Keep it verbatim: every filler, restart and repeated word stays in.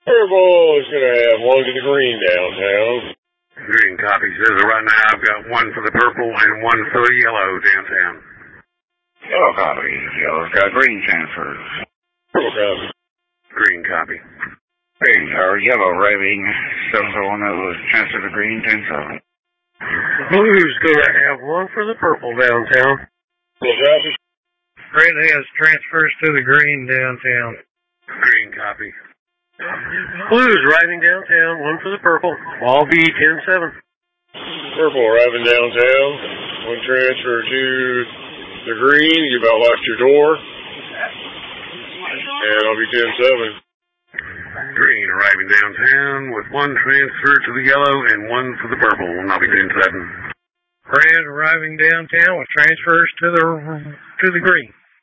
Purple is going to have one to the green downtown. Green copy. Says right now I've got one for the purple and one for the yellow downtown. Yellow copy. Yellow's got green transfers. Purple copy. Green copy. Green, or yellow arriving. seven oh one that was transferred to green, ten seven. Blue's going to have one for the purple downtown. Purple copy. Red has transfers to the green downtown. Green copy. Blue's arriving downtown, one for the purple. All be ten seven. Purple arriving downtown. One transfer to the green. You about locked your door. And I'll be ten seven. Green arriving downtown with one transfer to the yellow and one for the purple. And I'll be ten seven. Red arriving downtown with transfers to the to the green.